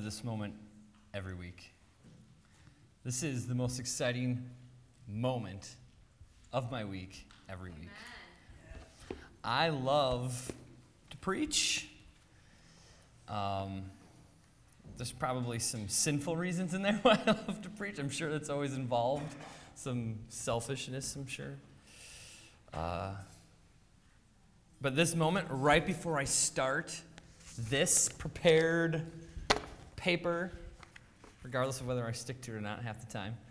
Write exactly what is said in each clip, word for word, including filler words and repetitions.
this moment every week. This is the most exciting moment of my week every week. Amen. I love to preach. Um, there's probably some sinful reasons in there why I love to preach. I'm sure that's always involved. Some selfishness, I'm sure. Uh, but this moment, right before I start, this prepared paper, regardless of whether I stick to it or not half the time,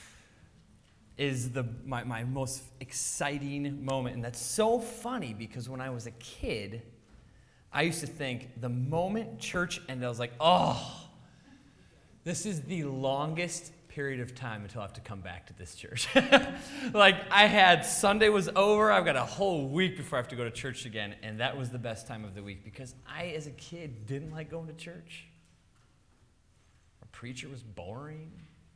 is the my, my most exciting moment. And that's so funny because when I was a kid, I used to think the moment church ended, I was like, oh, this is the longest period of time until I have to come back to this church. Like, I had, Sunday was over, I've got a whole week before I have to go to church again, and that was the best time of the week because I, as a kid, didn't like going to church. Our preacher was boring.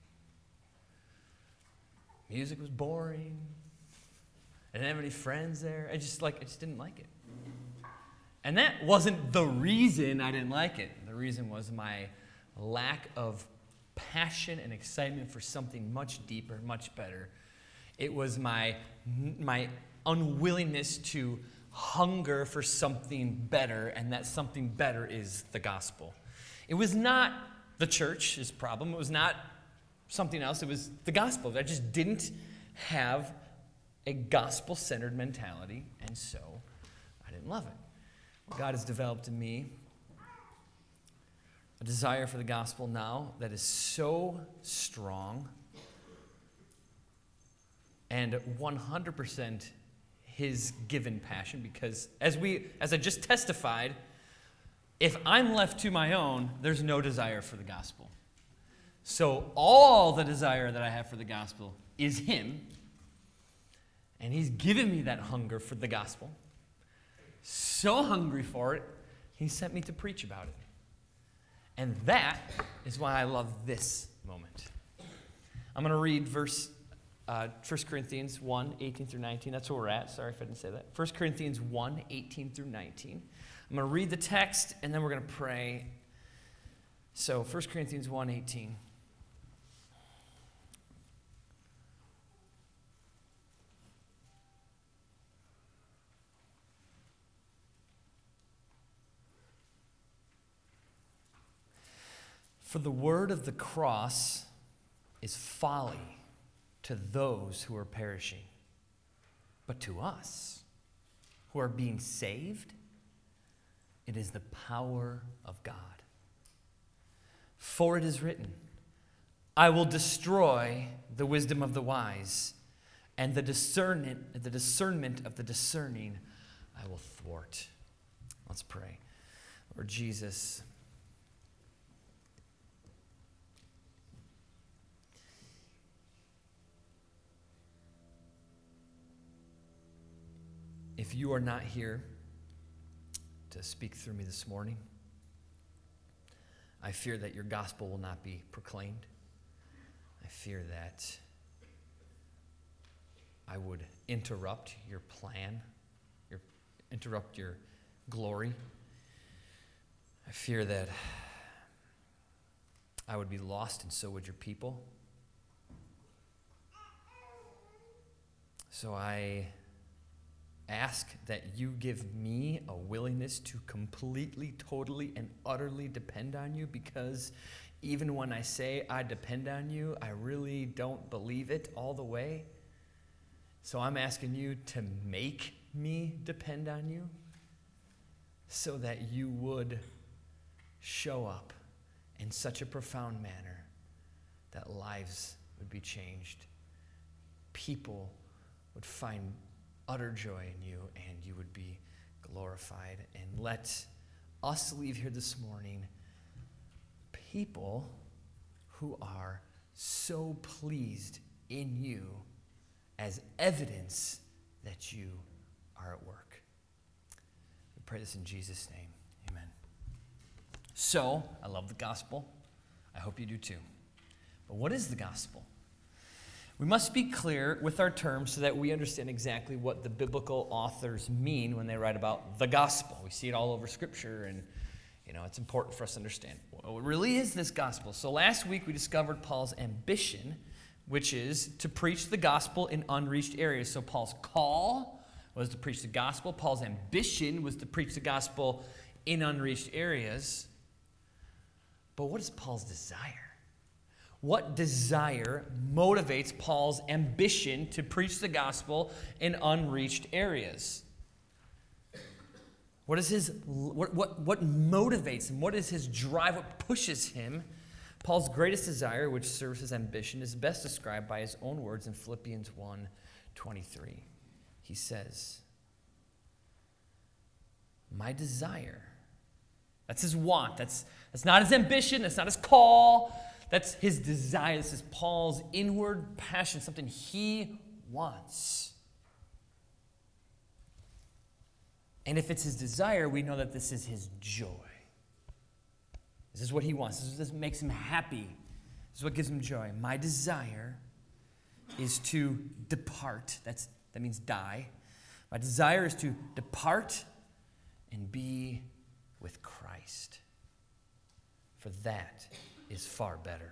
Music was boring. I didn't have any friends there. I just, like, I just didn't like it. And that wasn't the reason I didn't like it. The reason was my lack of passion and excitement for something much deeper, much better. It was my my unwillingness to hunger for something better, and that something better is the gospel. It was not the church's problem. It was not something else. It was the gospel. I just didn't have a gospel-centered mentality, and so I didn't love it. God has developed in me a desire for the gospel now that is so strong and one hundred percent his given passion, because as we as I just testified, if I'm left to my own, there's no desire for the gospel. So all the desire that I have for the gospel is him, and he's given me that hunger for the gospel. So hungry for it, he sent me to preach about it. And that is why I love this moment. I'm going to read verse uh, First Corinthians one, eighteen through nineteen. That's where we're at. Sorry if I didn't say that. First Corinthians one, eighteen through nineteen. I'm going to read the text, and then we're going to pray. So First Corinthians one, eighteen. For the word of the cross is folly to those who are perishing. But to us, who are being saved, it is the power of God. For it is written, I will destroy the wisdom of the wise, and the discernment, the discernment of the discerning I will thwart. Let's pray. Lord Jesus, if you are not here to speak through me this morning, I fear that your gospel will not be proclaimed. I fear that I would interrupt your plan, your, interrupt your glory. I fear that I would be lost, and so would your people. So I ask that you give me a willingness to completely, totally, and utterly depend on you, because even when I say I depend on you, I really don't believe it all the way. So I'm asking you to make me depend on you so that you would show up in such a profound manner that lives would be changed. People would find utter joy in you, and you would be glorified. And let us leave here this morning people who are so pleased in you as evidence that you are at work. We pray this in Jesus' name. Amen. So, I love the gospel. I hope you do too. But what is the gospel? We must be clear with our terms so that we understand exactly what the biblical authors mean when they write about the gospel. We see it all over Scripture, and You know, it's important for us to understand what really is this gospel. So last week we discovered Paul's ambition, which is to preach the gospel in unreached areas. So Paul's call was to preach the gospel. Paul's ambition was to preach the gospel in unreached areas. But what is Paul's desire? What desire motivates Paul's ambition to preach the gospel in unreached areas? What is his what, what what motivates him? What is his drive? What pushes him? Paul's greatest desire, which serves his ambition, is best described by his own words in Philippians one twenty-three. He says, "My desire," that's his want. That's that's not his ambition. That's not his call. That's his desire. This is Paul's inward passion, something he wants. And if it's his desire, we know that this is his joy. This is what he wants. This is what makes him happy. This is what gives him joy. My desire is to depart. That's, that means die. My desire is to depart and be with Christ. For that is far better.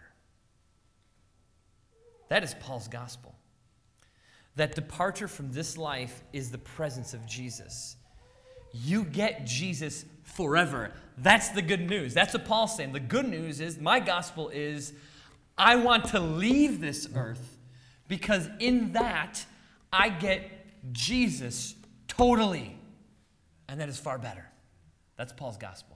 That is Paul's gospel. That departure from this life is the presence of Jesus. You get Jesus forever. That's the good news. That's what Paul's saying. The good news is, my gospel is, I want to leave this earth because in that, I get Jesus totally. And that is far better. That's Paul's gospel.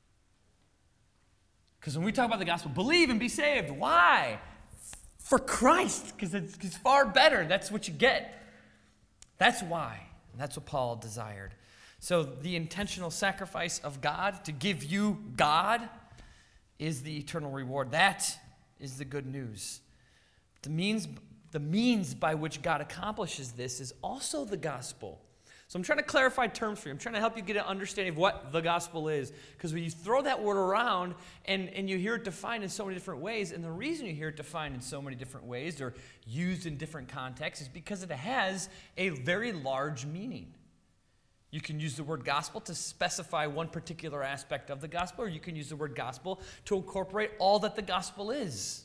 Because when we talk about the gospel, believe and be saved. Why? For Christ, because it's, it's far better. That's what you get. That's why. And that's what Paul desired. So the intentional sacrifice of God to give you God is the eternal reward. That is the good news. The means, the means by which God accomplishes this is also the gospel. So I'm trying to clarify terms for you. I'm trying to help you get an understanding of what the gospel is. Because when you throw that word around and, and you hear it defined in so many different ways, and the reason you hear it defined in so many different ways or used in different contexts is because it has a very large meaning. You can use the word gospel to specify one particular aspect of the gospel, or you can use the word gospel to incorporate all that the gospel is.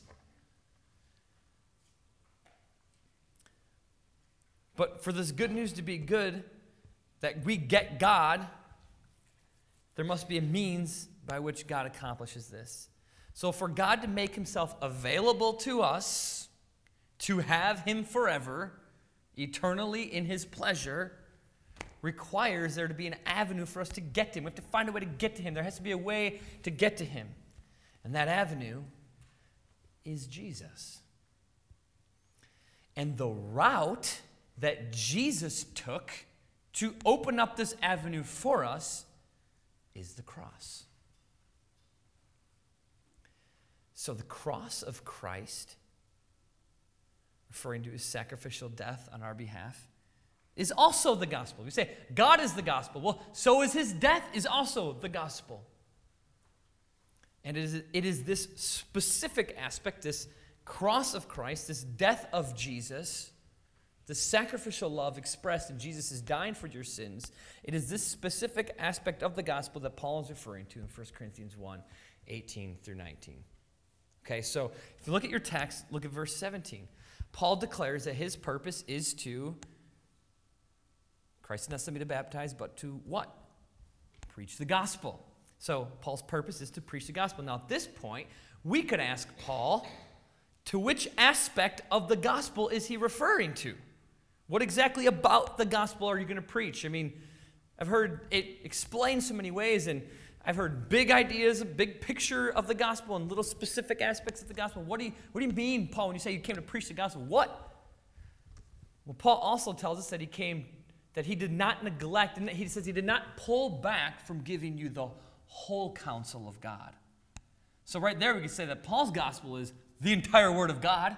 But for this good news to be good, that we get God, there must be a means by which God accomplishes this. So for God to make himself available to us, to have him forever, eternally in his pleasure, requires there to be an avenue for us to get to him. We have to find a way to get to him. There has to be a way to get to him. And that avenue is Jesus. And the route that Jesus took to open up this avenue for us is the cross. So the cross of Christ, referring to his sacrificial death on our behalf, is also the gospel. We say, God is the gospel. Well, so is his death is also the gospel. And it is, it is this specific aspect, this cross of Christ, this death of Jesus, the sacrificial love expressed in Jesus is dying for your sins. It is this specific aspect of the gospel that Paul is referring to in First Corinthians one, eighteen through nineteen. Okay, so if you look at your text, look at verse seventeen. Paul declares that his purpose is to, Christ did not send me to baptize, but to what? Preach the gospel. So Paul's purpose is to preach the gospel. Now at this point, we could ask Paul, to which aspect of the gospel is he referring to? What exactly about the gospel are you going to preach? I mean, I've heard it explained so many ways, and I've heard big ideas, a big picture of the gospel, and little specific aspects of the gospel. What do you, what do you mean, Paul, when you say you came to preach the gospel? What? Well, Paul also tells us that he came, that he did not neglect, and he says he did not pull back from giving you the whole counsel of God. So right there we can say that Paul's gospel is the entire Word of God.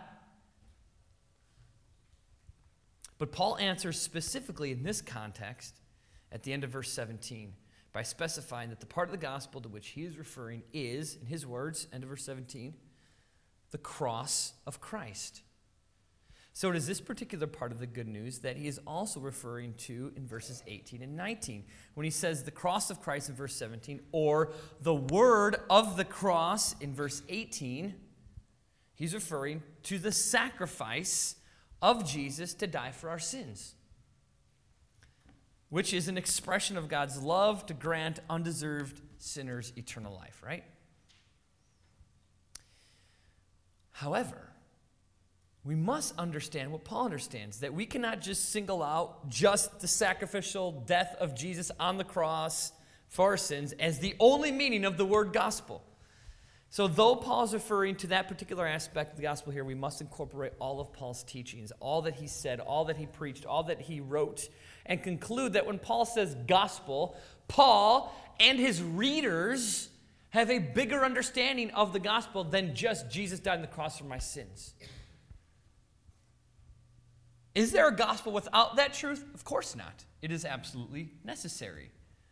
But Paul answers specifically in this context at the end of verse seventeen by specifying that the part of the gospel to which he is referring is, in his words, end of verse seventeen, the cross of Christ. So it is this particular part of the good news that he is also referring to in verses eighteen and nineteen, when he says the cross of Christ in verse seventeen, or the word of the cross in verse eighteen. He's referring to the sacrifice of Jesus to die for our sins, which is an expression of God's love to grant undeserved sinners eternal life, right? However, we must understand what Paul understands, that we cannot just single out just the sacrificial death of Jesus on the cross for our sins as the only meaning of the word gospel. So though Paul's referring to that particular aspect of the gospel here, we must incorporate all of Paul's teachings, all that he said, all that he preached, all that he wrote, and conclude that when Paul says gospel, Paul and his readers have a bigger understanding of the gospel than just Jesus died on the cross for my sins. Is there a gospel without that truth? Of course not. It is absolutely necessary.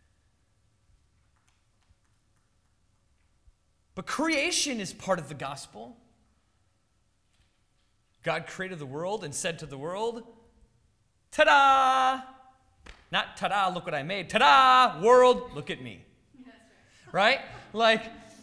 But creation is part of the gospel. God created the world and said to the world, ta-da! Not ta-da, look what I made. Ta-da, world, look at me. Right? Like,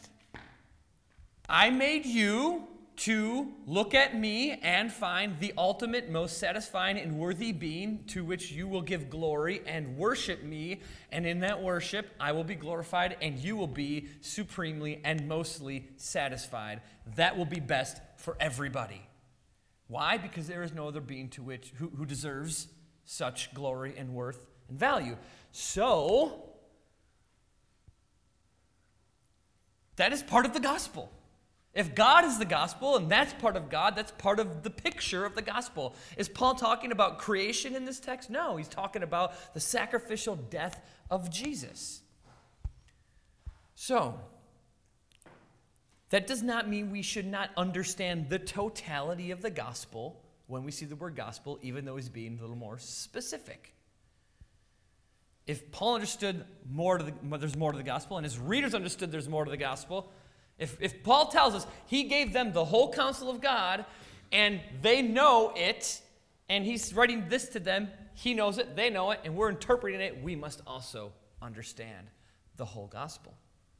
I made you to look at me and find the ultimate, most satisfying and worthy being to which you will give glory and worship me. And in that worship, I will be glorified and you will be supremely and mostly satisfied. That will be best for everybody. Why? Because there is no other being to which who, who deserves such glory and worth and value. So, that is part of the gospel. If God is the gospel, and that's part of God, that's part of the picture of the gospel. Is Paul talking about creation in this text? No, he's talking about the sacrificial death of Jesus. So, that does not mean we should not understand the totality of the gospel when we see the word gospel, even though he's being a little more specific. If Paul understood more to the, there's more to the gospel, and his readers understood there's more to the gospel, If, if Paul tells us he gave them the whole counsel of God and they know it, and he's writing this to them, he knows it, they know it, and we're interpreting it, we must also understand the whole gospel.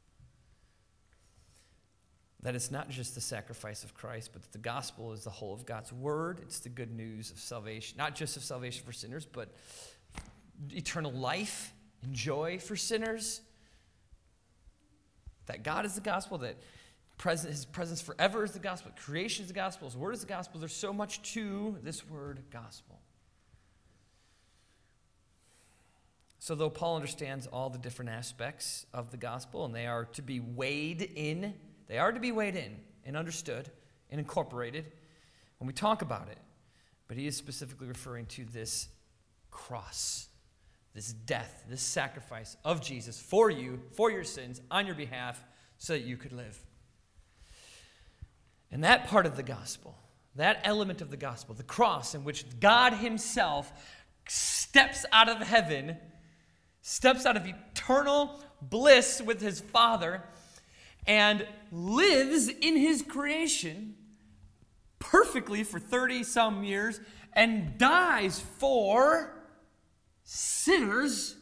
That it's not just the sacrifice of Christ, but that the gospel is the whole of God's word. It's the good news of salvation, not just of salvation for sinners, but eternal life and joy for sinners. That God is the gospel, that his presence forever is the gospel, creation is the gospel, his word is the gospel. There's so much to this word gospel. So though Paul understands all the different aspects of the gospel, and they are to be weighed in, they are to be weighed in and understood and incorporated when we talk about it. But he is specifically referring to this cross, this death, this sacrifice of Jesus for you, for your sins, on your behalf, so that you could live. And that part of the gospel, that element of the gospel, the cross in which God himself steps out of heaven, steps out of eternal bliss with his Father, and lives in his creation perfectly for thirty-some years, and dies for sinners,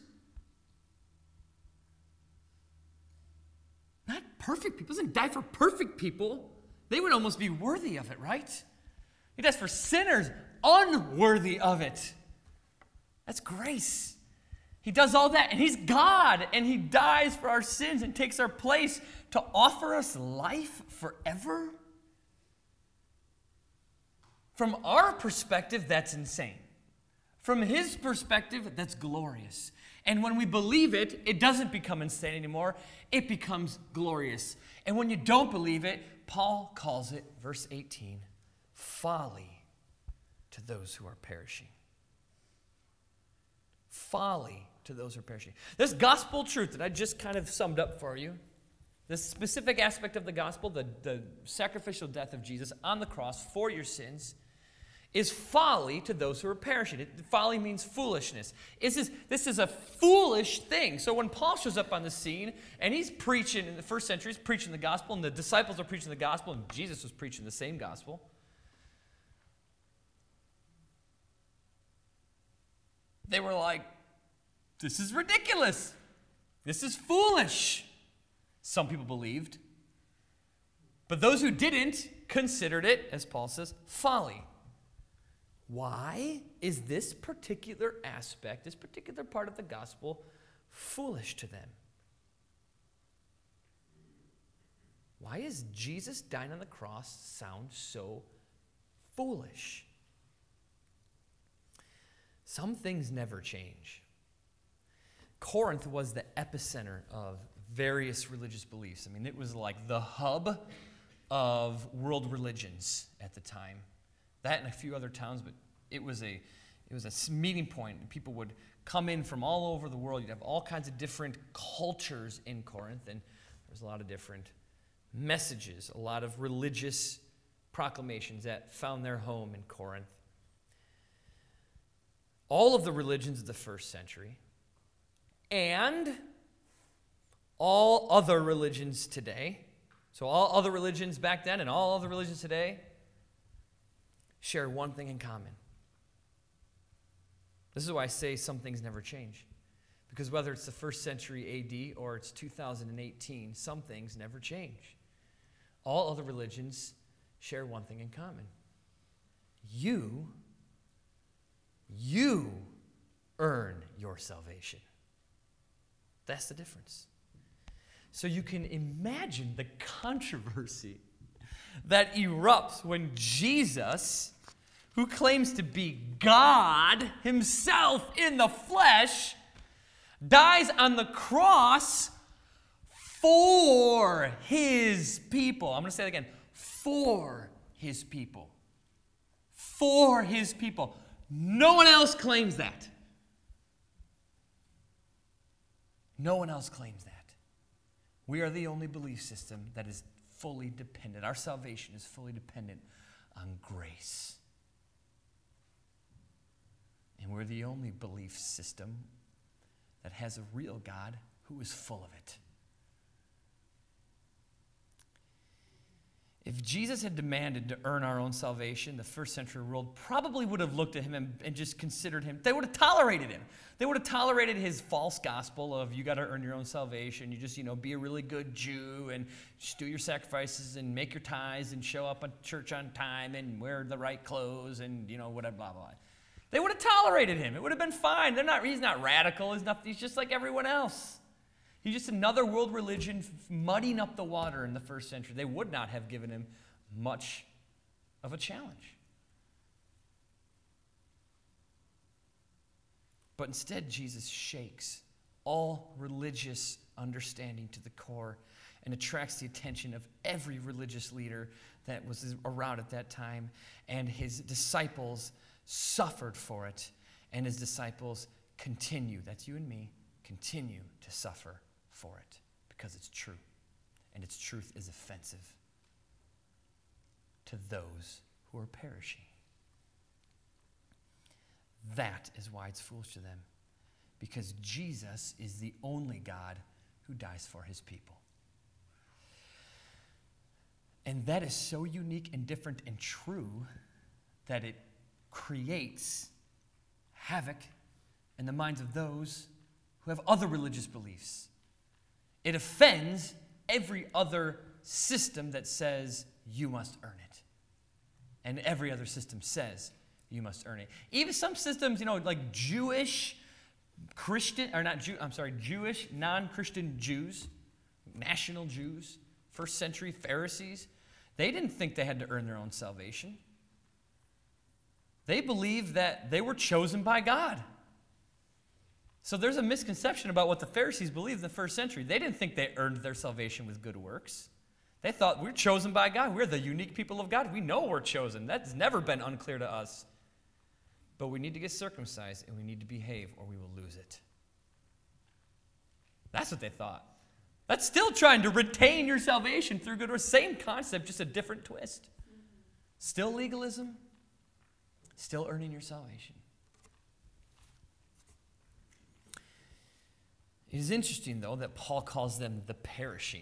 not perfect people. He doesn't die for perfect people. They would almost be worthy of it, right? He dies for sinners unworthy of it. That's grace. He does all that, and he's God, and he dies for our sins and takes our place to offer us life forever. From our perspective, that's insane. From his perspective, that's glorious. And when we believe it, it doesn't become insane anymore. It becomes glorious. And when you don't believe it, Paul calls it, verse eighteen, folly to those who are perishing. Folly to those who are perishing. This gospel truth that I just kind of summed up for you, this specific aspect of the gospel, the, the sacrificial death of Jesus on the cross for your sins, is folly to those who are perishing. It, folly means foolishness. This is, this is a foolish thing. So when Paul shows up on the scene, and he's preaching in the first century, he's preaching the gospel, and the disciples are preaching the gospel, and Jesus was preaching the same gospel. They were like, this is ridiculous. This is foolish. Some people believed. But those who didn't considered it, as Paul says, folly. Why is this particular aspect, this particular part of the gospel, foolish to them? Why is Jesus dying on the cross sound so foolish? Some things never change. Corinth was the epicenter of various religious beliefs. I mean, it was like the hub of world religions at the time. That and a few other towns, but it was a it was a meeting point. People would come in from all over the world. You'd have all kinds of different cultures in Corinth, and there was a lot of different messages, a lot of religious proclamations that found their home in Corinth. All of the religions of the first century and all other religions today, so all other religions back then and all other religions today, share one thing in common. This is why I say some things never change. Because whether it's the first century A D or it's two thousand eighteen, some things never change. All other religions share one thing in common. You, you earn your salvation. That's the difference. So you can imagine the controversy that erupts when Jesus, who claims to be God himself in the flesh, dies on the cross for his people. I'm going to say it again. For his people. For his people. No one else claims that. No one else claims that. We are the only belief system that is fully dependent. Our salvation is fully dependent on grace. And we're the only belief system that has a real God who is full of it. If Jesus had demanded to earn our own salvation, the first century world probably would have looked at him and, and just considered him. They would have tolerated him. They would have tolerated his false gospel of you got to earn your own salvation. You just, you know, be a really good Jew and just do your sacrifices and make your tithes and show up at church on time and wear the right clothes and, you know, whatever, blah, blah, blah. They would have tolerated him. It would have been fine. They're not, he's not radical. He's, not, he's just like everyone else. He's just another world religion mudding up the water in the first century. They would not have given him much of a challenge. But instead, Jesus shakes all religious understanding to the core and attracts the attention of every religious leader that was around at that time. And his disciples suffered for it. And his disciples continue, that's you and me, continue to suffer for it because it's true. And its truth is offensive to those who are perishing. That is why it's foolish to them, because Jesus is the only God who dies for his people. And that is so unique and different and true that it creates havoc in the minds of those who have other religious beliefs. It offends every other system that says you must earn it. And every other system says you must earn it. Even some systems, you know, like Jewish, Christian, or not Jew, I'm sorry, Jewish, non-Christian Jews, national Jews, first century Pharisees, they didn't think they had to earn their own salvation. They believed that they were chosen by God. So there's a misconception about what the Pharisees believed in the first century. They didn't think they earned their salvation with good works. They thought we're chosen by God. We're the unique people of God. We know we're chosen. That's never been unclear to us. But we need to get circumcised and we need to behave or we will lose it. That's what they thought. That's still trying to retain your salvation through good works. Same concept, just a different twist. Still legalism, still earning your salvation. It is interesting, though, that Paul calls them the perishing.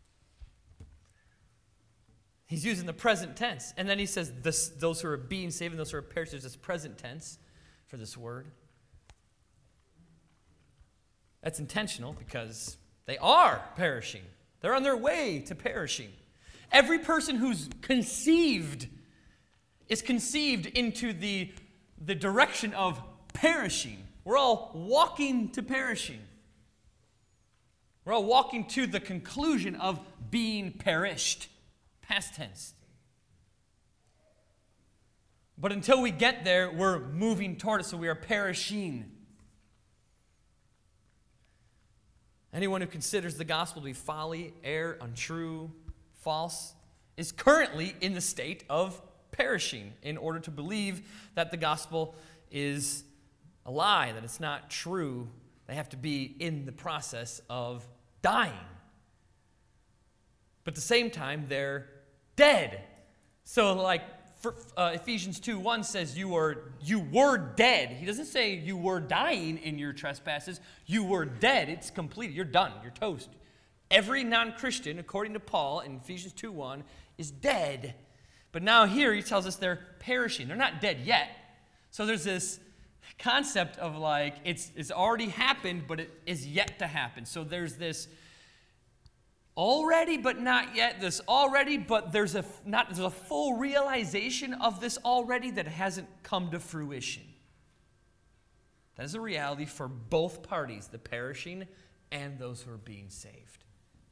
He's using the present tense. And then he says this, those who are being saved and those who are perishing. There's this present tense for this word. That's intentional because they are perishing. They're on their way to perishing. Every person who's conceived is conceived into the, the direction of perishing. We're all walking to perishing. We're all walking to the conclusion of being perished. Past tense. But until we get there, we're moving toward it, so we are perishing. Anyone who considers the gospel to be folly, error, untrue, false, is currently in the state of perishing in order to believe that the gospel is a lie, that it's not true. They have to be in the process of dying. But at the same time, they're dead. So like for, uh, Ephesians two one says you were, you were dead. He doesn't say you were dying in your trespasses. You were dead. It's completed. You're done. You're toast. Every non-Christian, according to Paul in Ephesians two one, is dead. But now here he tells us they're perishing. They're not dead yet. So there's this concept of like it's it's already happened, but it is yet to happen. So there's this already but not yet, this already but there's a not there's a full realization of this already that hasn't come to fruition. That is a reality for both parties, the perishing and those who are being saved.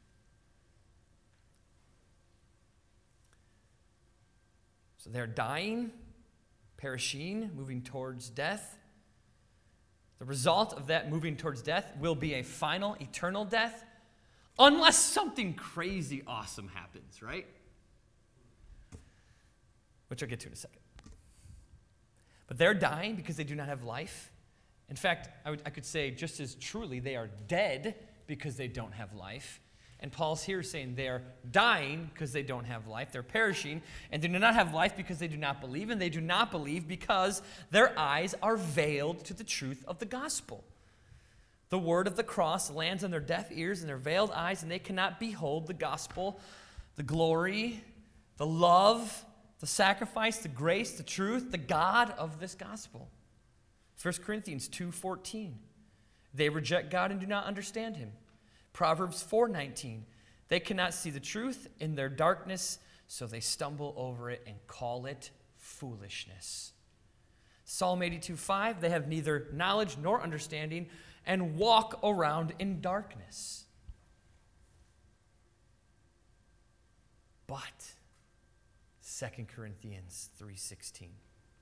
So they're dying, perishing, moving towards death. The result of that moving towards death will be a final, eternal death, unless something crazy awesome happens, right? Which I'll get to in a second. But they're dying because they do not have life. In fact, I, would, I could say just as truly, they are dead because they don't have life. And Paul's here saying they are dying because they don't have life. They're perishing, and they do not have life because they do not believe, and they do not believe because their eyes are veiled to the truth of the gospel. The word of the cross lands on their deaf ears and their veiled eyes, and they cannot behold the gospel, the glory, the love, the sacrifice, the grace, the truth, the God of this gospel. First Corinthians two fourteen. They reject God and do not understand him. Proverbs four nineteen. They cannot see the truth in their darkness, so they stumble over it and call it foolishness. Psalm eighty-two five. They have neither knowledge nor understanding and walk around in darkness. But Second Corinthians three sixteen.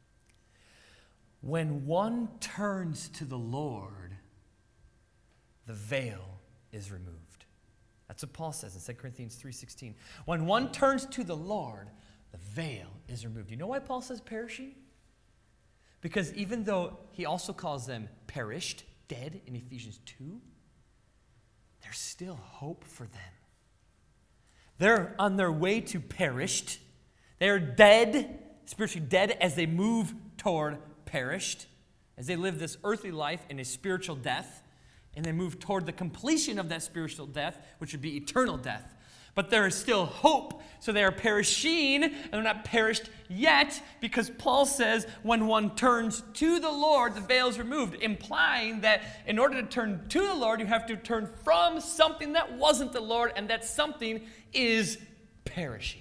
When one turns to the Lord, the veil is removed. That's what Paul says in Second Corinthians three sixteen. When one turns to the Lord, the veil is removed. You know why Paul says perishing? Because even though he also calls them perished, dead in Ephesians two, there's still hope for them. They're on their way to perished. They're dead, spiritually dead, as they move toward perished, as they live this earthly life in a spiritual death, and then move toward the completion of that spiritual death, which would be eternal death. But there is still hope, so they are perishing, and they're not perished yet, because Paul says when one turns to the Lord, the veil is removed, implying that in order to turn to the Lord, you have to turn from something that wasn't the Lord, and that something is perishing.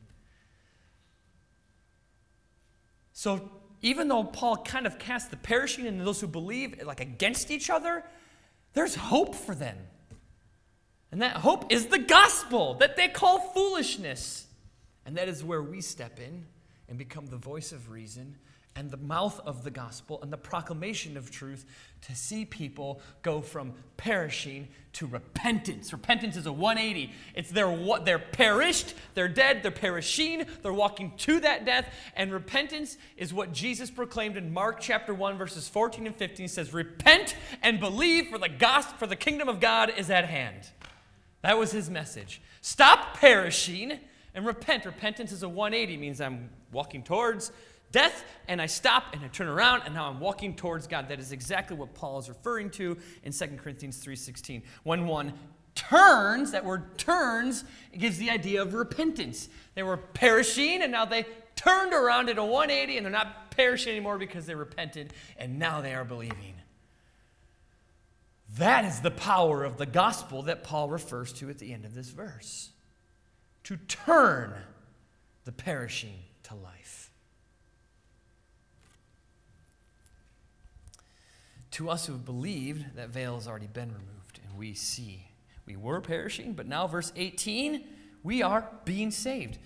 So even though Paul kind of casts the perishing and those who believe like against each other, there's hope for them. And that hope is the gospel that they call foolishness. And that is where we step in and become the voice of reason and the mouth of the gospel and the proclamation of truth to see people go from perishing to repentance. Repentance is a one eighty. It's they're, they're perished, they're dead, they're perishing, they're walking to that death. And repentance is what Jesus proclaimed in Mark chapter one, verses fourteen and fifteen. It says, repent and believe, for the gospel, for the kingdom of God is at hand. That was his message. Stop perishing and repent. Repentance is a one eighty. It means I'm walking towards death, and I stop, and I turn around, and now I'm walking towards God. That is exactly what Paul is referring to in Second Corinthians three sixteen. When one turns, that word turns, it gives the idea of repentance. They were perishing, and now they turned around at a one eighty, and they're not perishing anymore because they repented, and now they are believing. That is the power of the gospel that Paul refers to at the end of this verse. To turn the perishing to life. To us who have believed, that veil has already been removed, and we see. We were perishing, but now, verse eighteen, we are being saved.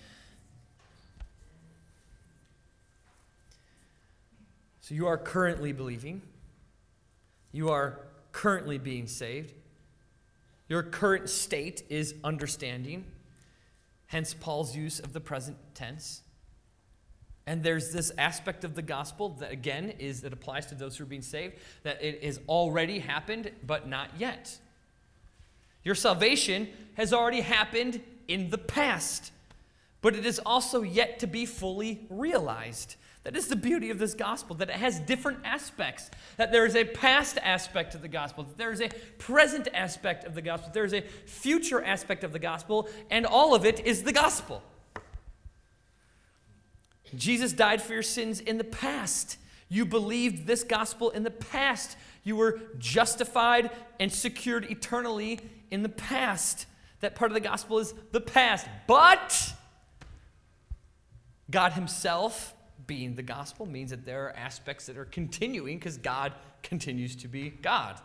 So you are currently believing. You are currently being saved. Your current state is understanding. Hence Paul's use of the present tense. And there's this aspect of the gospel that, again, is that applies to those who are being saved, that it has already happened, but not yet. Your salvation has already happened in the past, but it is also yet to be fully realized. That is the beauty of this gospel, that it has different aspects, that there is a past aspect to the gospel, that there is a present aspect of the gospel, there is a future aspect of the gospel, and all of it is the gospel. Jesus died for your sins in the past. You believed this gospel in the past. You were justified and secured eternally in the past. That part of the gospel is the past. But God himself, being the gospel, means that there are aspects that are continuing because God continues to be God.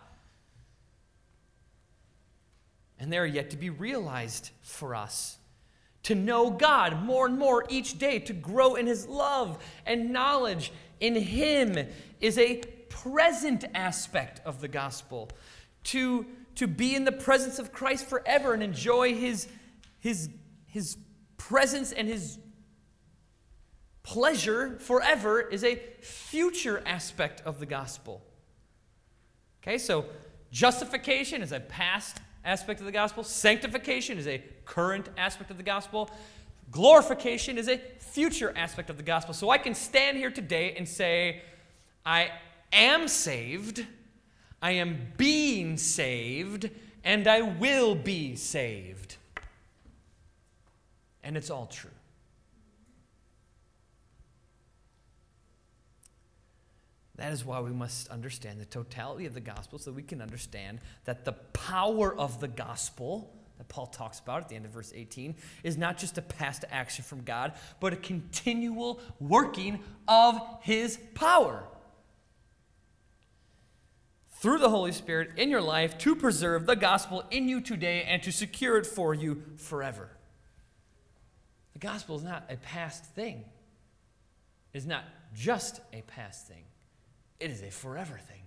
And they are yet to be realized for us. To know God more and more each day, to grow in his love and knowledge in him is a present aspect of the gospel. To, to be in the presence of Christ forever and enjoy his, his, his presence and his pleasure forever is a future aspect of the gospel. Okay, so justification is a past aspect of the gospel. Sanctification is a current aspect of the gospel. Glorification is a future aspect of the gospel. So I can stand here today and say, I am saved, I am being saved, and I will be saved. And it's all true. That is why we must understand the totality of the gospel so that we can understand that the power of the gospel that Paul talks about at the end of verse eighteen is not just a past action from God, but a continual working of his power through the Holy Spirit in your life to preserve the gospel in you today and to secure it for you forever. The gospel is not a past thing. It is not just a past thing. It is a forever thing.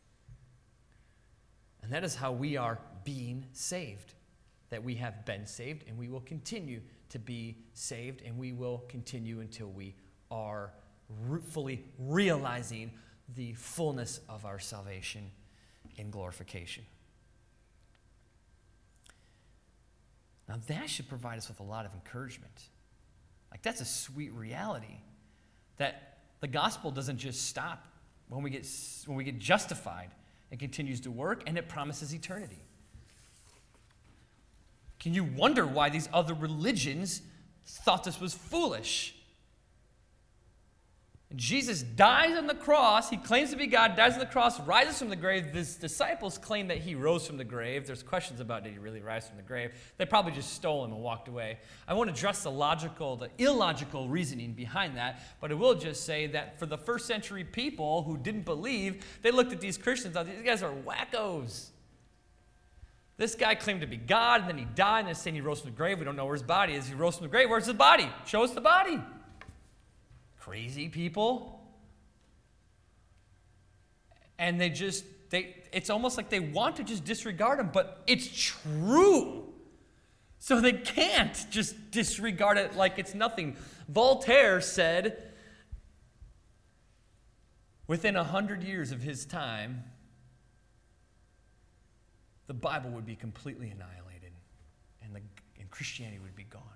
And that is how we are being saved. That we have been saved and we will continue to be saved, and we will continue until we are fully realizing the fullness of our salvation in glorification. Now that should provide us with a lot of encouragement. Like, that's a sweet reality. That the gospel doesn't just stop when we get when we get justified. It continues to work, and it promises eternity. Can you wonder why these other religions thought this was foolish? And Jesus dies on the cross. He claims to be God, dies on the cross, rises from the grave. His disciples claim that he rose from the grave. There's questions about, did he really rise from the grave? They probably just stole him and walked away. I won't address the logical, the illogical reasoning behind that, but I will just say that for the first century people who didn't believe, they looked at these Christians and thought, these guys are wackos. This guy claimed to be God, and then he died, and they're saying he rose from the grave. We don't know where his body is. He rose from the grave. Where's his body? Show us the body. Crazy people. And they just, they it's almost like they want to just disregard him, but it's true. So they can't just disregard it like it's nothing. Voltaire said, within a hundred years of his time, the Bible would be completely annihilated, and, the, and Christianity would be gone.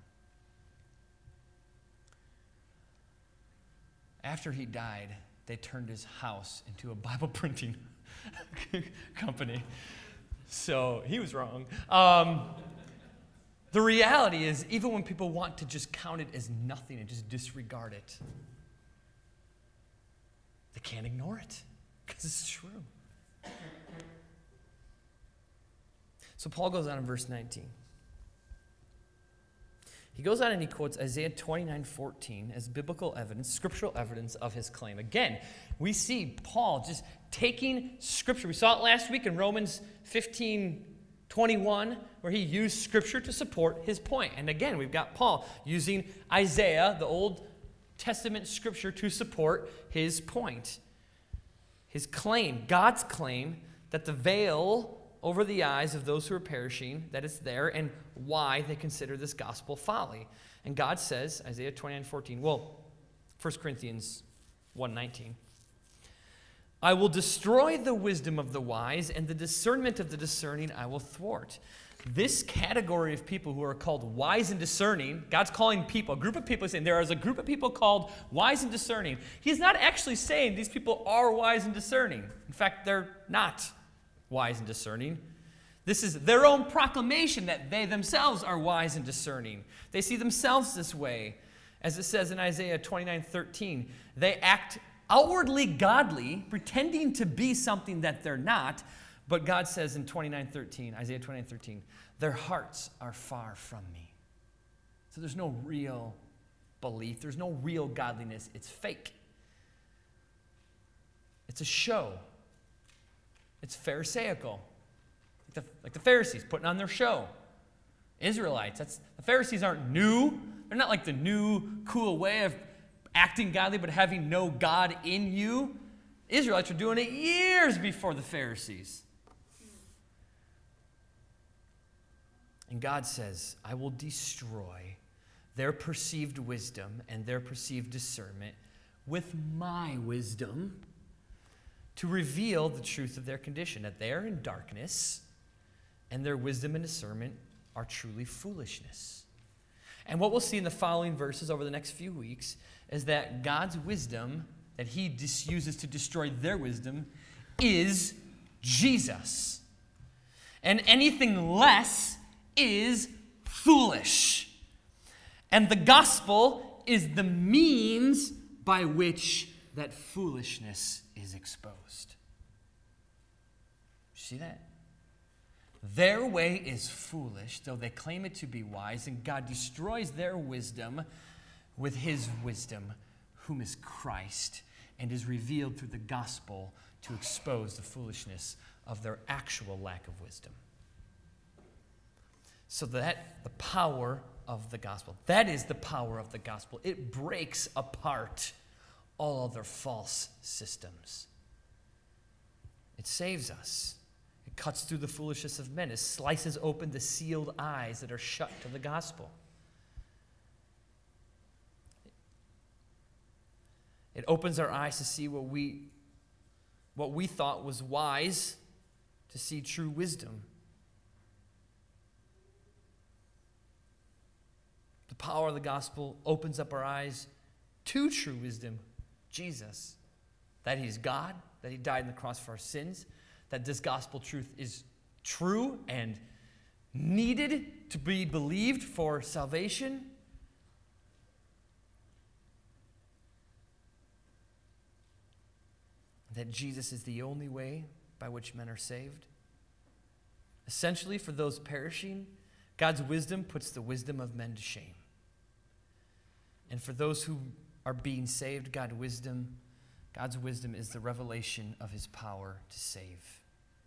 After he died, they turned his house into a Bible printing company. So he was wrong. Um, the reality is, even when people want to just count it as nothing and just disregard it, they can't ignore it because it's true. So Paul goes on in verse nineteen. He goes on and he quotes Isaiah twenty-nine fourteen as biblical evidence, scriptural evidence of his claim. Again, we see Paul just taking Scripture. We saw it last week in Romans fifteen twenty-one, where he used Scripture to support his point. And again, we've got Paul using Isaiah, the Old Testament Scripture, to support his point. His claim, God's claim, that the veil over the eyes of those who are perishing, that it's there, and why they consider this gospel folly. And God says, Isaiah twenty-nine fourteen, well, First Corinthians one nineteen, I will destroy the wisdom of the wise, and the discernment of the discerning I will thwart. This category of people who are called wise and discerning, God's calling people, a group of people, saying there is a group of people called wise and discerning. He's not actually saying these people are wise and discerning. In fact, they're not wise and discerning. This is their own proclamation that they themselves are wise and discerning. They see themselves this way. As it says in Isaiah twenty-nine thirteen, they act outwardly godly, pretending to be something that they're not. But God says in twenty-nine thirteen, Isaiah twenty-nine thirteen, their hearts are far from me. So there's no real belief. There's no real godliness. It's fake. It's a show. It's pharisaical. Like the, like the Pharisees putting on their show. Israelites, that's, the Pharisees aren't new. They're not like the new, cool way of acting godly but having no God in you. Israelites were doing it years before the Pharisees. And God says, I will destroy their perceived wisdom and their perceived discernment with my wisdom to reveal the truth of their condition, that they are in darkness and their wisdom and discernment are truly foolishness. And what we'll see in the following verses over the next few weeks is that God's wisdom that he dis- uses to destroy their wisdom is Jesus. And anything less is foolish. And the gospel is the means by which that foolishness is exposed. See that? Their way is foolish, though they claim it to be wise, and God destroys their wisdom with his wisdom, whom is Christ, and is revealed through the gospel to expose the foolishness of their actual lack of wisdom. So that the power of the gospel, that is the power of the gospel. It breaks apart all other false systems. It saves us. It cuts through the foolishness of men. It slices open the sealed eyes that are shut to the gospel. It opens our eyes to see what we, what we thought was wise, to see true wisdom. The power of the gospel opens up our eyes to true wisdom, Jesus. That he's God, that he died on the cross for our sins, that this gospel truth is true and needed to be believed for salvation. That Jesus is the only way by which men are saved. Essentially, for those perishing, God's wisdom puts the wisdom of men to shame. And for those who are being saved, God's wisdom, God's wisdom is the revelation of his power to save.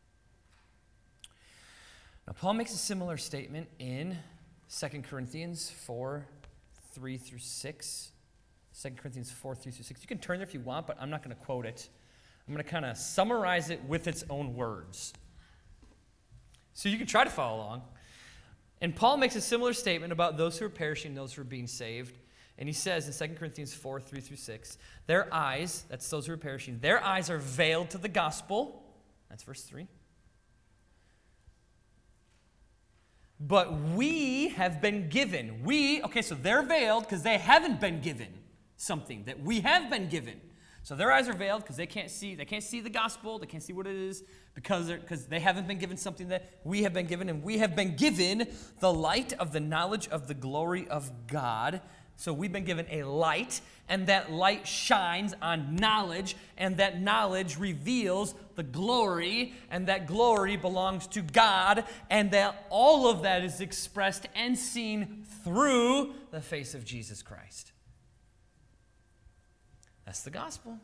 Now, Paul makes a similar statement in Second Corinthians four, three through six. Second Corinthians four, three through six. You can turn there if you want, but I'm not going to quote it. I'm going to kind of summarize it with its own words. So you can try to follow along. And Paul makes a similar statement about those who are perishing, those who are being saved. And he says in Second Corinthians four, three through six, their eyes, that's those who are perishing, their eyes are veiled to the gospel. That's verse three. But we have been given. We, okay, so they're veiled because they haven't been given something that we have been given. So their eyes are veiled because they can't see. They can't see the gospel. They can't see what it is because because they haven't been given something that we have been given. And we have been given the light of the knowledge of the glory of God So we've been given a light, and that light shines on knowledge, and that knowledge reveals the glory, and that glory belongs to God, and that all of that is expressed and seen through the face of Jesus Christ. That's the gospel.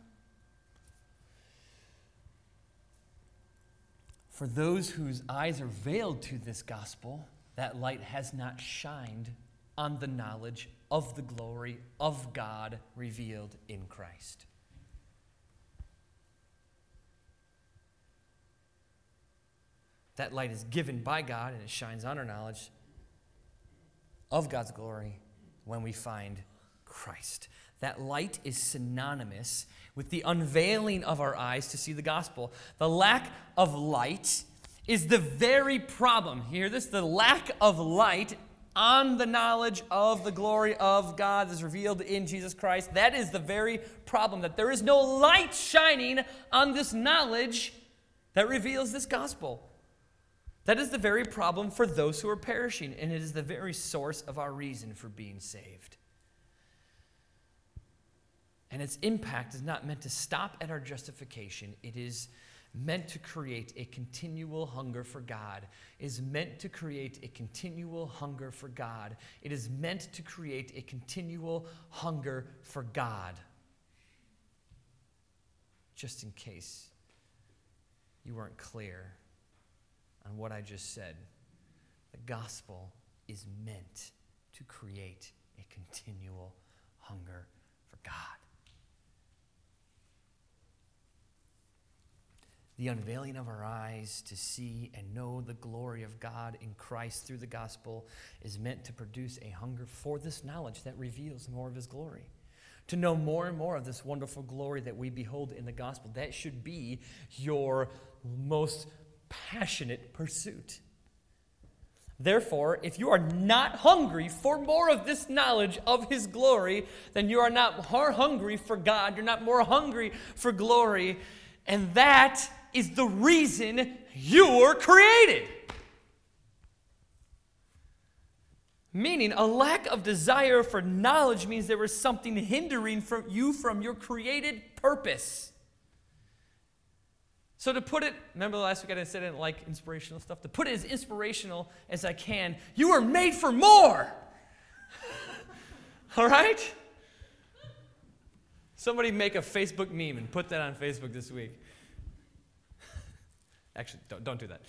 For those whose eyes are veiled to this gospel, that light has not shined on the knowledge of the glory of God revealed in Christ. That light is given by God, and it shines on our knowledge of God's glory when we find Christ. That light is synonymous with the unveiling of our eyes to see the gospel. The lack of light is the very problem. Hear this? The lack of light on the knowledge of the glory of God is revealed in Jesus Christ. That is the very problem, that there is no light shining on this knowledge that reveals this gospel. That is the very problem for those who are perishing, and it is the very source of our reason for being saved. And its impact is not meant to stop at our justification. It is meant to create a continual hunger for God. It is meant to create a continual hunger for God. It is meant to create a continual hunger for God. Just in case you weren't clear on what I just said, the gospel is meant to create a continual hunger for God. The unveiling of our eyes to see and know the glory of God in Christ through the gospel is meant to produce a hunger for this knowledge that reveals more of his glory. To know more and more of this wonderful glory that we behold in the gospel. That should be your most passionate pursuit. Therefore, if you are not hungry for more of this knowledge of his glory, then you are not more hungry for God. You're not more hungry for glory. And that is the reason you were created. Meaning, a lack of desire for knowledge means there was something hindering from you from your created purpose. So to put it, remember last week I said I didn't like inspirational stuff? To put it as inspirational as I can, you were made for more. All right? Somebody make a Facebook meme and put that on Facebook this week. Actually, don't, don't do that.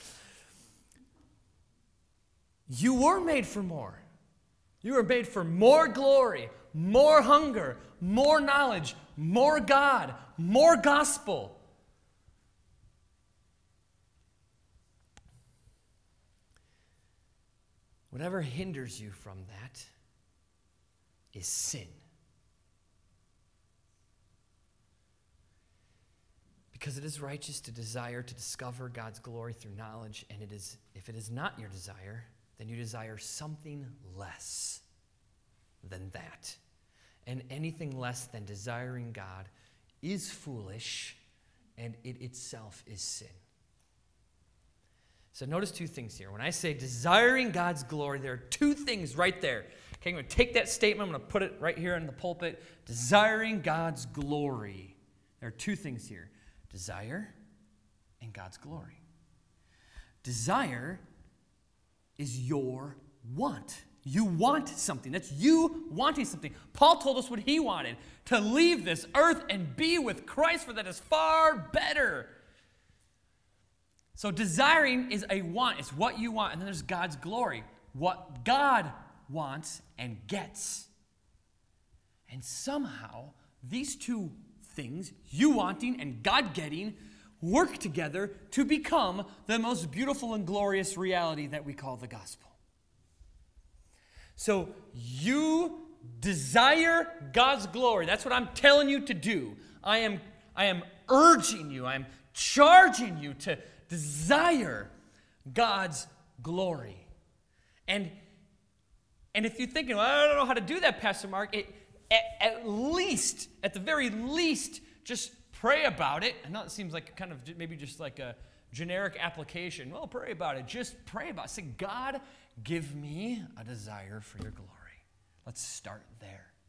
You were made for more. You were made for more glory, more hunger, more knowledge, more God, more gospel. Whatever hinders you from that is sin. Because it is righteous to desire to discover God's glory through knowledge, and it is, if it is not your desire, then you desire something less than that. And anything less than desiring God is foolish, and it itself is sin. So notice two things here. When I say desiring God's glory, there are two things right there. Okay, I'm going to take that statement, I'm going to put it right here in the pulpit. Desiring God's glory. There are two things here. Desire and God's glory. Desire is your want. You want something. That's you wanting something. Paul told us what he wanted, to leave this earth and be with Christ, for that is far better. So desiring is a want. It's what you want. And then there's God's glory. What God wants and gets. And somehow, these two things, you wanting and God getting, work together to become the most beautiful and glorious reality that we call the gospel. So you desire God's glory. That's what I'm telling you to do. I am, I am urging you, I am charging you to desire God's glory. And, and if you're thinking, well, I don't know how to do that, Pastor Mark, it, at, at least, at the very least, just pray about it. I know it seems like kind of maybe just like a generic application. Well, pray about it. Just pray about it. Say, God, give me a desire for your glory. Let's start there.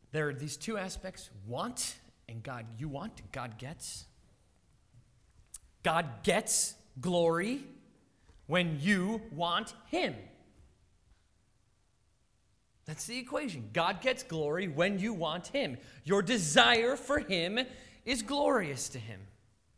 there are these two aspects, want and God. You want, God gets. God gets glory when you want him. That's the equation. God gets glory when you want him. Your desire for him is glorious to him.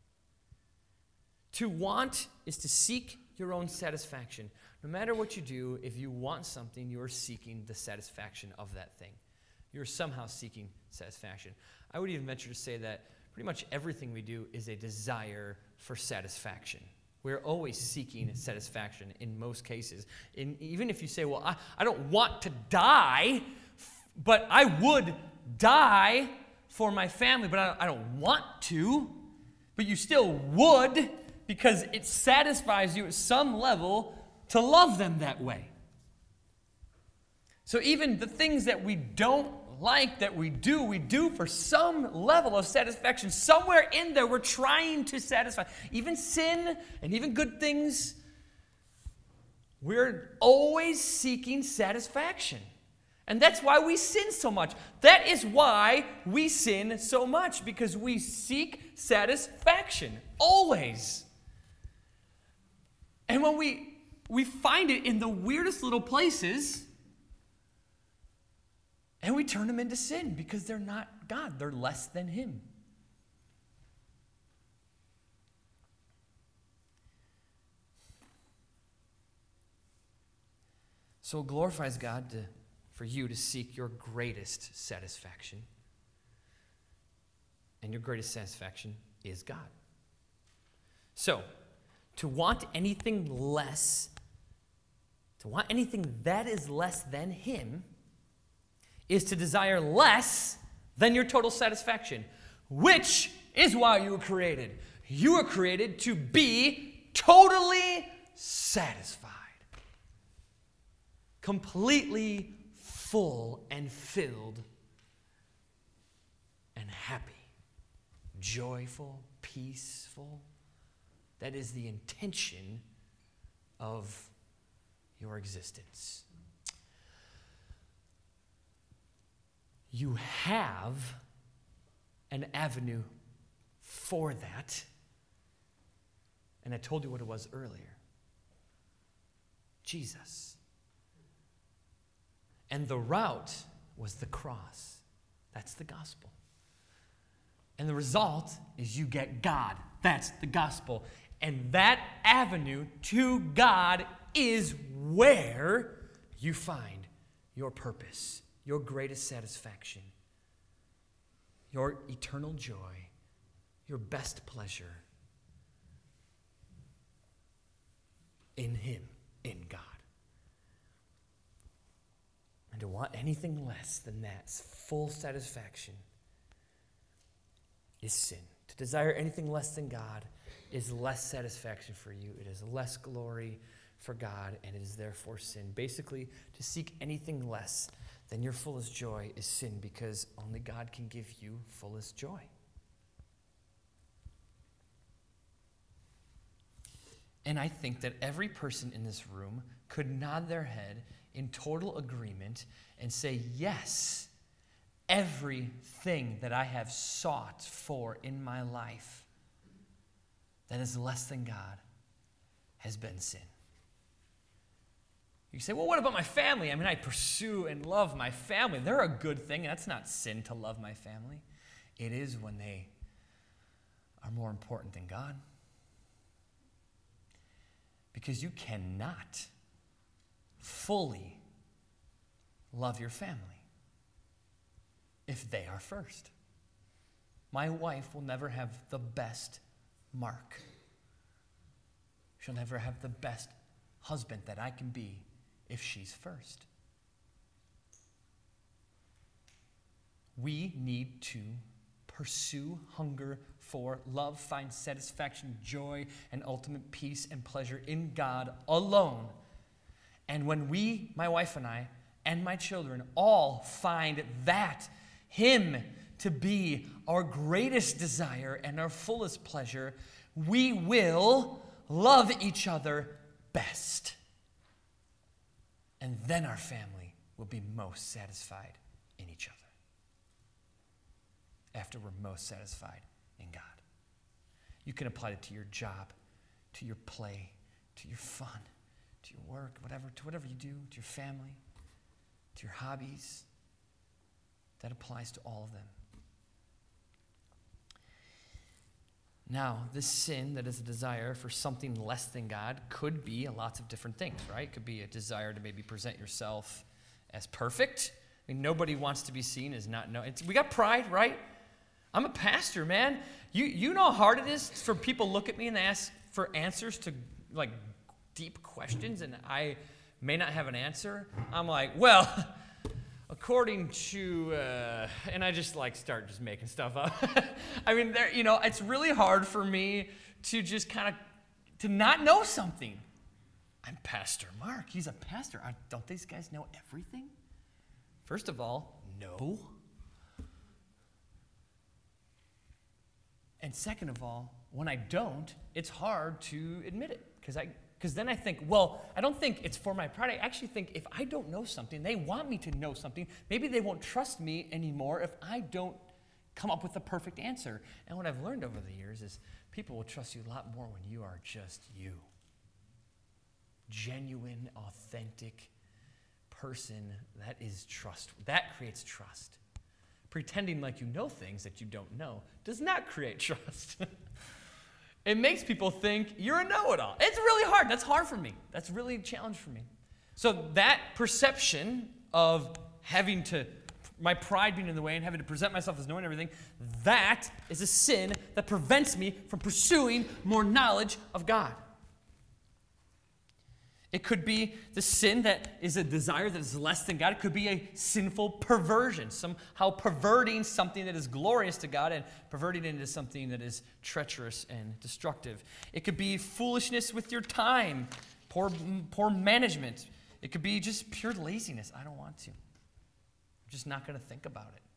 To want is to seek your own satisfaction. No matter what you do, if you want something, you are seeking the satisfaction of that thing. You're somehow seeking satisfaction. I would even venture to say that pretty much everything we do is a desire for satisfaction. We're always seeking satisfaction in most cases. In, even if you say, well, I, I don't want to die, but I would die for my family, but I, I don't want to. But you still would because it satisfies you at some level to love them that way. So even the things that we don't like, that we do, we do for some level of satisfaction. Somewhere in there, we're trying to satisfy. Even sin and even good things, we're always seeking satisfaction. And that's why we sin so much. That is why we sin so much, because we seek satisfaction, always. And when we, we find it in the weirdest little places, and we turn them into sin because they're not God. They're less than him. So it glorifies God to, for you to seek your greatest satisfaction. And your greatest satisfaction is God. So, to want anything less, to want anything that is less than him, is to desire less than your total satisfaction, which is why you were created. You were created to be totally satisfied, completely full and filled and happy, joyful, peaceful. That is the intention of your existence. You have an avenue for that. And I told you what it was earlier. Jesus. And the route was the cross. That's the gospel. And the result is you get God. That's the gospel. And that avenue to God is where you find your purpose, your greatest satisfaction, your eternal joy, your best pleasure in him, in God. And to want anything less than that full satisfaction is sin. To desire anything less than God is less satisfaction for you. It is less glory for God, and it is therefore sin. Basically, to seek anything less than your fullest joy is sin, because only God can give you fullest joy. And I think that every person in this room could nod their head in total agreement and say, yes, everything that I have sought for in my life that is less than God has been sin. You say, well, what about my family? I mean, I pursue and love my family. They're a good thing. That's not sin to love my family. It is when they are more important than God. Because you cannot fully love your family if they are first. My wife will never have the best Mark. She'll never have the best husband that I can be if she's first. We need to pursue, hunger for love, find satisfaction, joy, and ultimate peace and pleasure in God alone. And when we, my wife and I, and my children all find that, Him to be our greatest desire and our fullest pleasure, we will love each other best. And then our family will be most satisfied in each other. after we're most satisfied in God. You can apply it to your job, to your play, to your fun, to your work, whatever, to whatever you do, to your family, to your hobbies. That applies to all of them. Now, this sin that is a desire for something less than God could be lots of different things, right? It could be a desire to maybe present yourself as perfect. I mean, nobody wants to be seen as not know. It's, we got pride, right? I'm a pastor, man. You you know how hard it is for people to look at me and ask for answers to like deep questions, and I may not have an answer. I'm like, well, according to, uh, and I just like start just making stuff up. I mean, there, you know, it's really hard for me to just kind of to not know something. I'm Pastor Mark. He's a pastor. I, don't these guys know everything? First of all, no. And second of all, when I don't, it's hard to admit it. Because I, because then I think, well, I don't think it's for my pride. I actually think if I don't know something, they want me to know something. Maybe they won't trust me anymore if I don't come up with the perfect answer. And what I've learned over the years is people will trust you a lot more when you are just you. Genuine, authentic person, that is trust. That creates trust. Pretending like you know things that you don't know does not create trust. It makes people think you're a know-it-all. It's really hard. That's hard for me. That's really a challenge for me. So that perception of having to, my pride being in the way and having to present myself as knowing everything, that is a sin that prevents me from pursuing more knowledge of God. It could be the sin that is a desire that is less than God. It could be a sinful perversion, somehow perverting something that is glorious to God and perverting it into something that is treacherous and destructive. It could be foolishness with your time, poor, poor management. It could be just pure laziness. I don't want to. I'm just not going to think about it.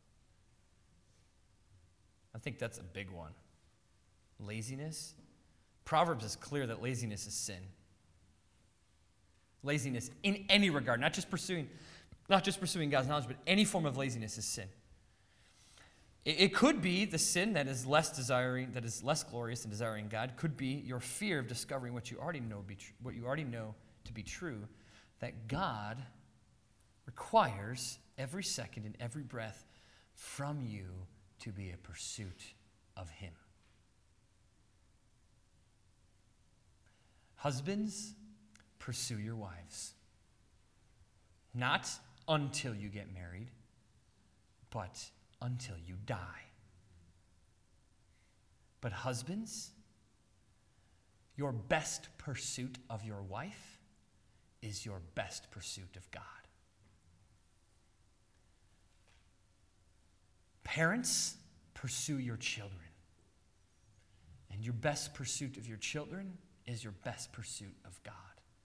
I think that's a big one. Laziness. Proverbs is clear that laziness is sin. Laziness in any regard, not just pursuing, not just pursuing God's knowledge, but any form of laziness is sin. It, it could be the sin that is less desiring, that is less glorious than desiring God. Could be your fear of discovering what you already know be tr- what you already know to be true, that God requires every second and every breath from you to be a pursuit of Him. Husbands, pursue your wives. Not until you get married, but until you die. But husbands, your best pursuit of your wife is your best pursuit of God. Parents, pursue your children. And your best pursuit of your children is your best pursuit of God.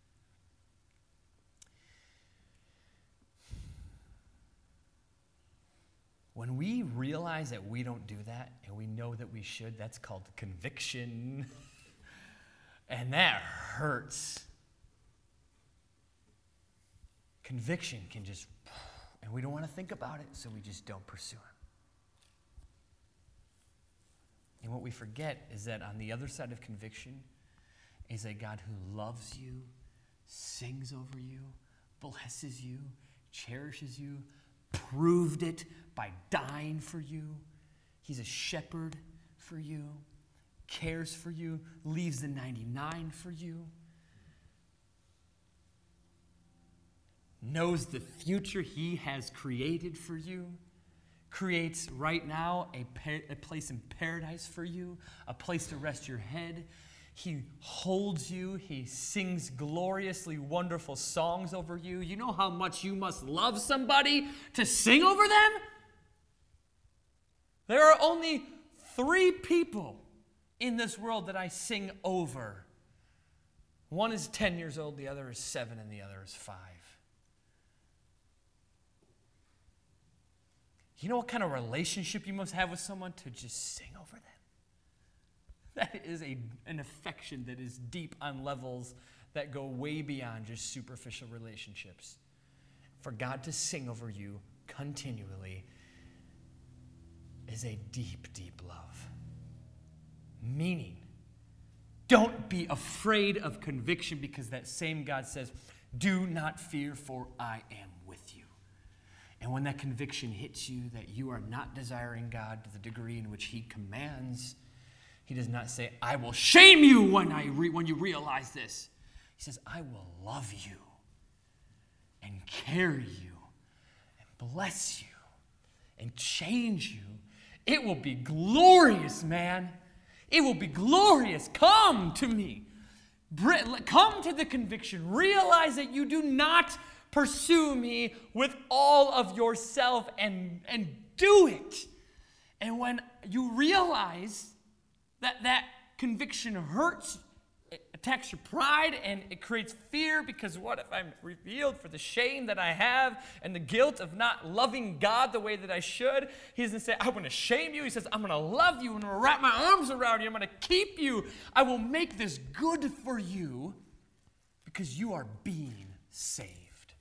When we realize that we don't do that and we know that we should, that's called conviction. And that hurts. Conviction can just, and we don't want to think about it, so we just don't pursue it. And what we forget is that on the other side of conviction is a God who loves you, sings over you, blesses you, cherishes you, proved it by dying for you. He's a shepherd for you, cares for you, leaves the ninety-nine for you, knows the future He has created for you, creates right now a, par- a place in paradise for you, a place to rest your head. He holds you. He sings gloriously wonderful songs over you. You know how much you must love somebody to sing over them? There are only three people in this world that I sing over. One is ten years old, the other is seven, and the other is five. You know what kind of relationship you must have with someone to just sing over them? That is a, an affection that is deep on levels that go way beyond just superficial relationships. For God to sing over you continually is a deep, deep love. Meaning, don't be afraid of conviction, because that same God says, do not fear, for I am with you. And when that conviction hits you that you are not desiring God to the degree in which he commands, he does not say, I will shame you when, I re- when you realize this. He says, I will love you and carry you and bless you and change you. It will be glorious, man. It will be glorious. Come to me. Come to the conviction. Realize that you do not pursue me with all of yourself, and, and do it. And when you realize that that conviction hurts, it attacks your pride, and it creates fear, because what if I'm revealed for the shame that I have and the guilt of not loving God the way that I should? He doesn't say, I'm going to shame you. He says, I'm going to love you. I'm going to wrap my arms around you. I'm going to keep you. I will make this good for you because you are being saved.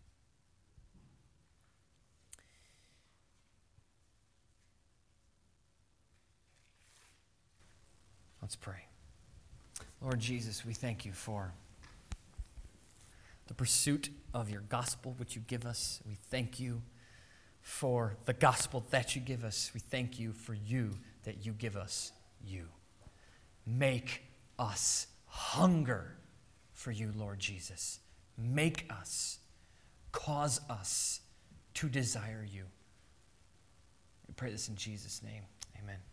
Let's pray. Lord Jesus, we thank you for the pursuit of your gospel, which you give us. We thank you for the gospel that you give us. We thank you for you, that you give us you. Make us hunger for you, Lord Jesus. Make us, cause us to desire you. We pray this in Jesus' name. Amen.